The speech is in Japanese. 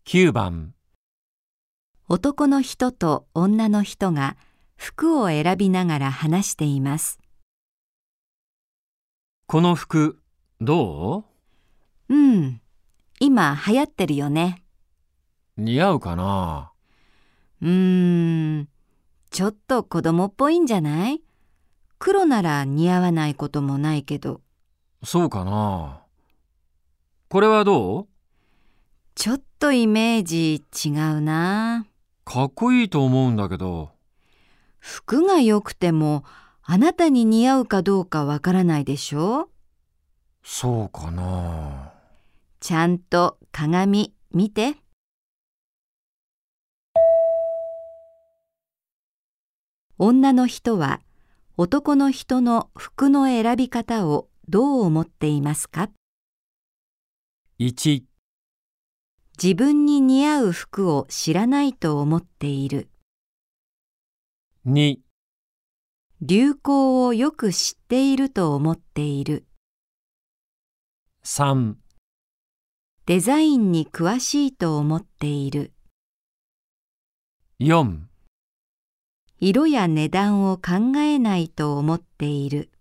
9番。 男の人と女の人が服を選びながら話しています。 この服、ど今流行ってるよね。 う？似合うかな？ ちょっと子供っぽいんじゃない？黒なら似合わないこともないけど。 そうかな？これはどう？ ちょっとイメージ違うな。 かっこいいと思うんだけど。 服が良くてもあなたに似合うかどうかわからないでしょ？ そうかな？ ちゃんと鏡見て。女の人は男の人の服の選び方をどう思っていますか？ 1、 自分に似合う服を知らないと思っている。 2、 流行をよく知っていると思っている。 3、 デザインに詳しいと思っている。 4 色や値段を考えないと思っている。